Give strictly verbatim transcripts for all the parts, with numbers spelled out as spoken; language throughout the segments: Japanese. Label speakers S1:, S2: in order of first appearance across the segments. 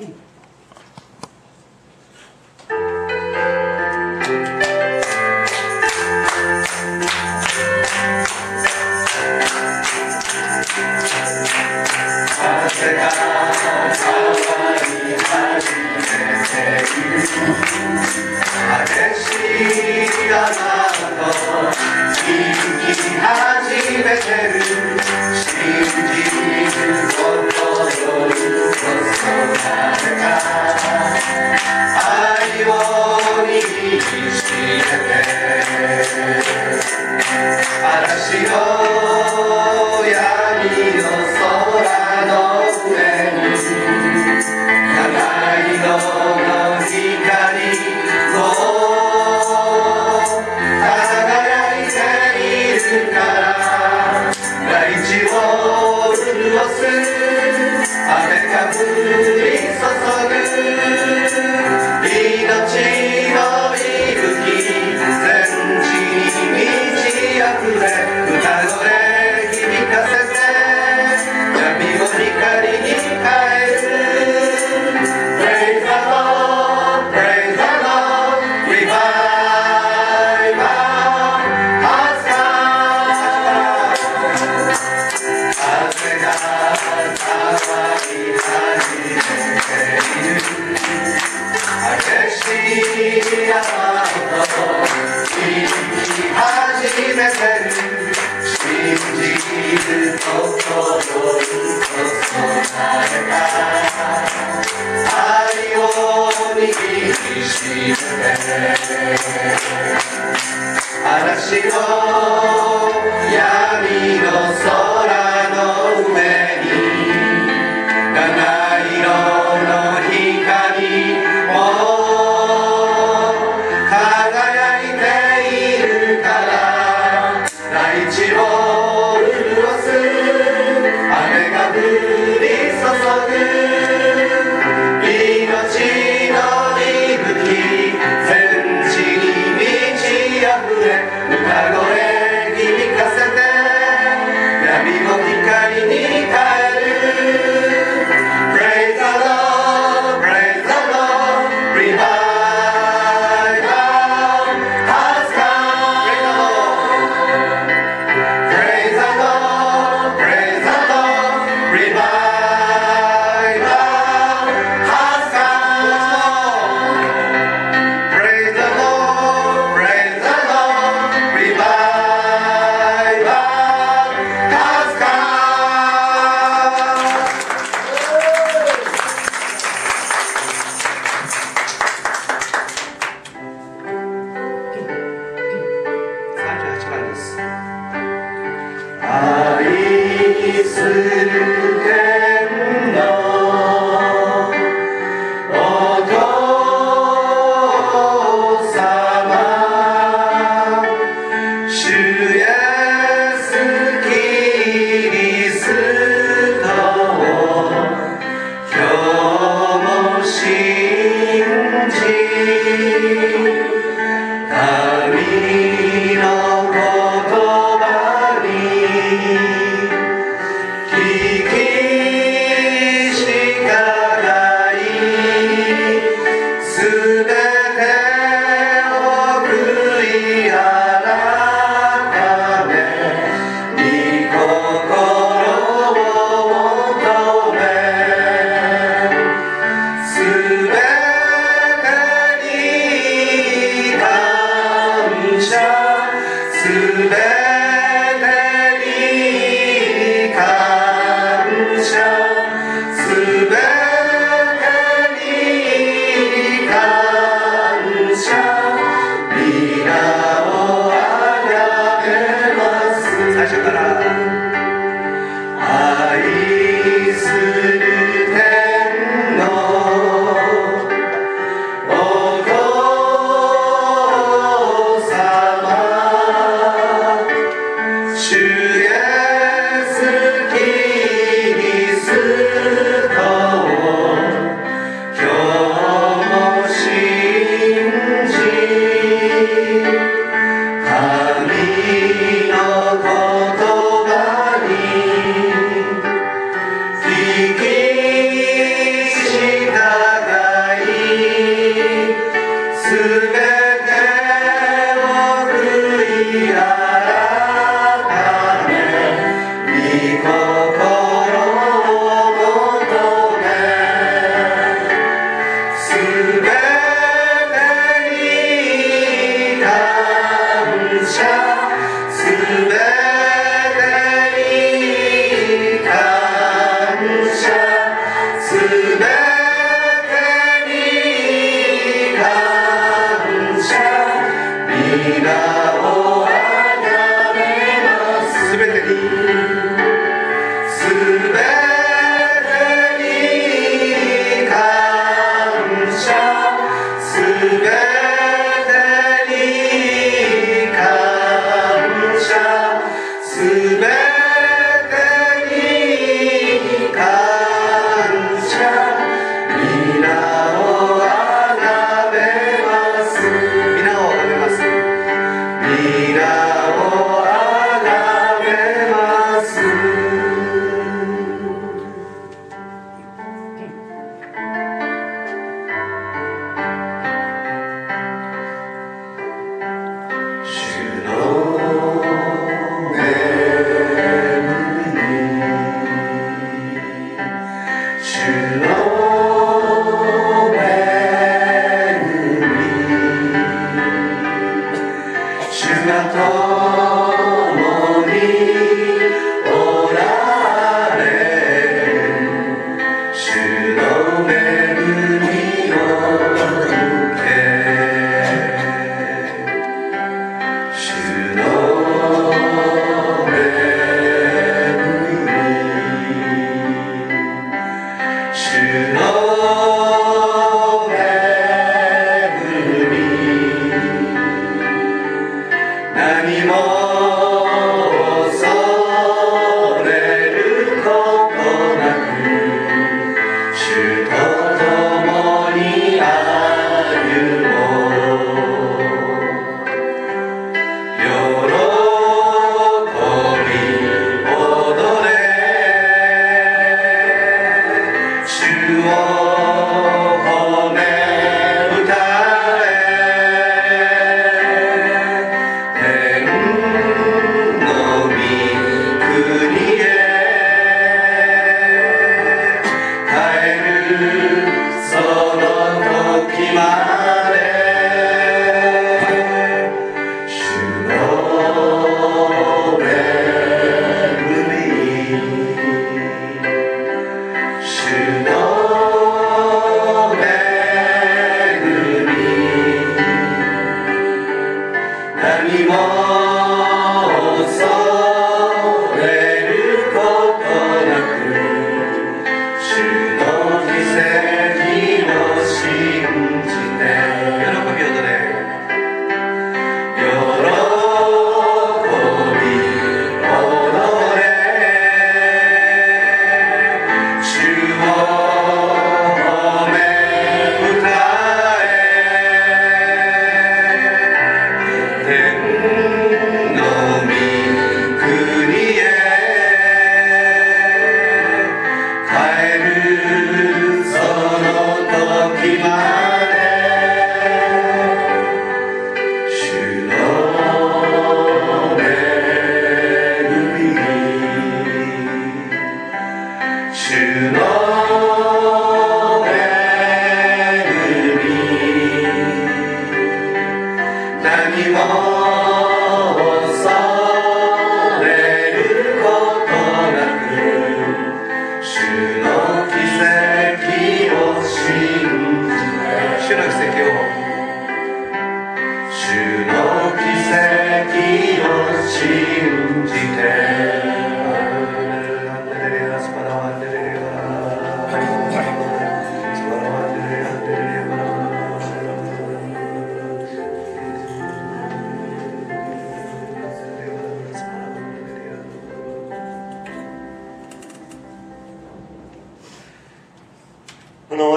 S1: 風が川に始めてゆく激しい雨と響き始めてる信じる心に注がれた愛を握りしめて嵐の闇の空の上に長い色の光を輝いているから大地を潤す雨が降り注ぐ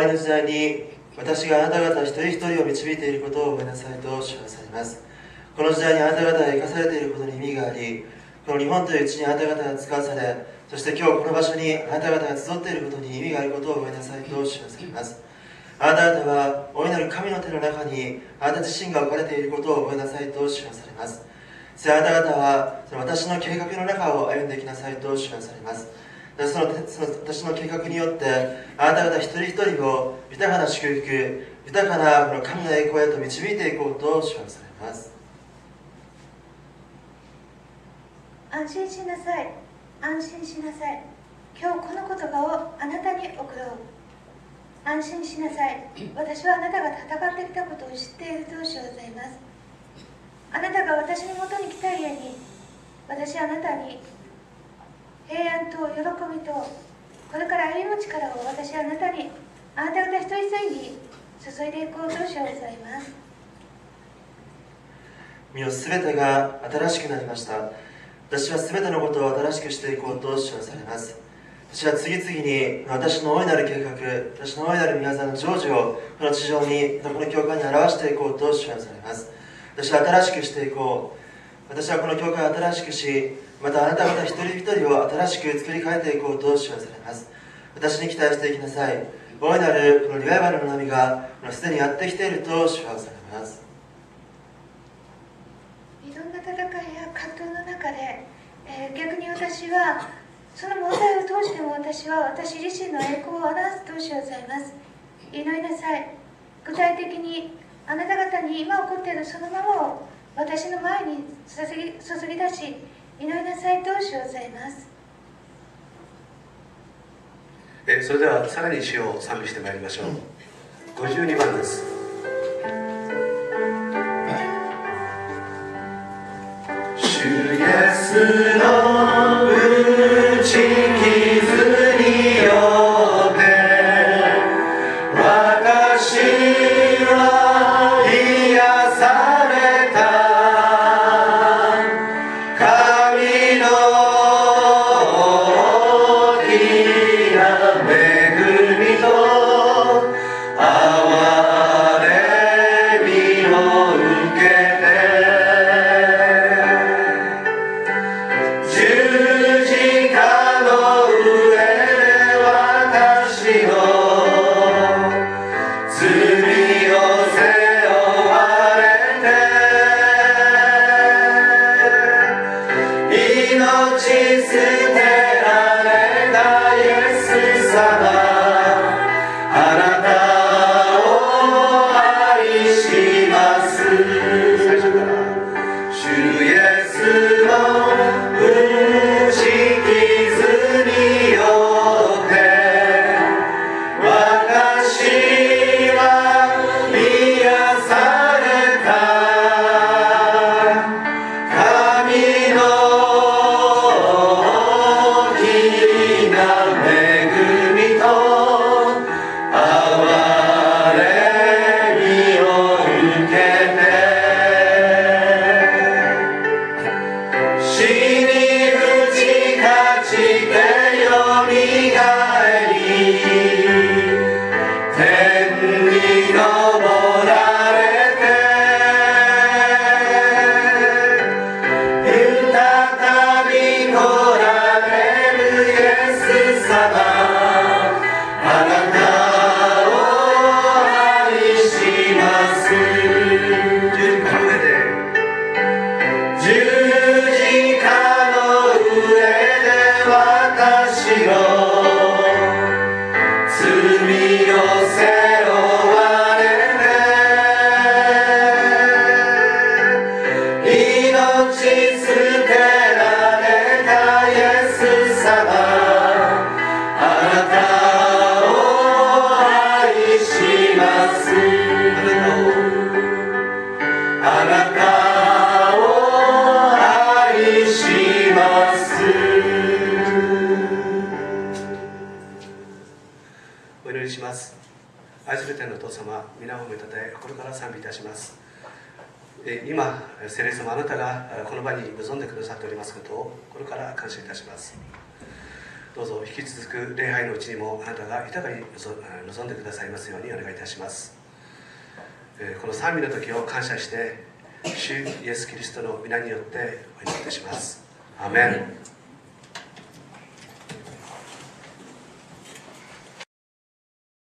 S2: わりの時代に私があなた方一人一人を導いていることを覚えなさいと知らされます。この時代にあなた方が生かされていることに意味があり、この日本という地にあなた方が使わされ、そして今日この場所にあなた方が集っていることに意味があることを覚えなさいと知らされます。あなた方は大いなる神の手の中にあなた自身が置かれていることを覚えなさいと知らされます。そしてあなた方はその私の計画の中を歩んできなさいと知らされます。そのその私の計画によってあなた方一人一人を豊かな祝福、豊かなこの神の栄光へと導いていこうと知らされます。
S3: 安心しなさい、安心しなさい。今日この言葉をあなたに送ろう。安心しなさい。私はあなたが戦ってきたことを知っていると知らされます。あなたが私のもとに来たゆえに、私はあなたに平安と喜びとこれから歩む力を私はあなたに、あなた方一人一人に注いでいこうと知らされます。
S2: 身をすべてが新しくなりました。私はすべてのことを新しくしていこうと知らされます。私は次々に私の大いなる計画、私の大いなる宮沢の成就をこの地上に、この教会に表していこうと知らされます。私は新しくしていこう。私はこの教会を新しくし、またあなた方一人一人を新しく作り変えていこうと知らされます。私に期待していきなさい。大いなるこのリバイバルの波がすでにやってきていると知らされます。
S3: いろんな戦いや葛藤の中で、えー、逆に私はその問題を通しても私は私自身の栄光を表すと知らされます。祈りなさい。具体的にあなた方に今起こっているそのままを私の前に注ぎ、注ぎ出し祈りなさいと知らされます。
S4: えそれではさらに詩を賛美してまいりましょう。ごじゅうにばんです。
S1: 主イエスの打ち傷によって私は癒された。神の大きな恵みと憐れみを受けて十字架の上で私の罪を背負われて命捨てられたイエス様、あなたを愛します。最初から主イエスの打ち傷によって私は癒された。神の大きな恵みと憐れみを受けて死に打ち勝ちてよみがえり天に昇られて再び来られるイエス様、あなたを愛します。十字架の上で十字架の上で私の罪を背負われて命捨てられたイエス様、あなたを愛します。あなたを愛します。
S4: お祈りします。愛する天のお父様、皆を褒めたたえ心から賛美いたします。え今聖霊様、あなたがこの場に臨んでくださっておりますことを心から感謝いたします。 どうぞ引き続く礼拝のうちにもあなたが豊かに望んでくださいますようにお願いいたします。この賛美の時を感謝して主イエスキリストの皆によってお祈りいたします。アーメン。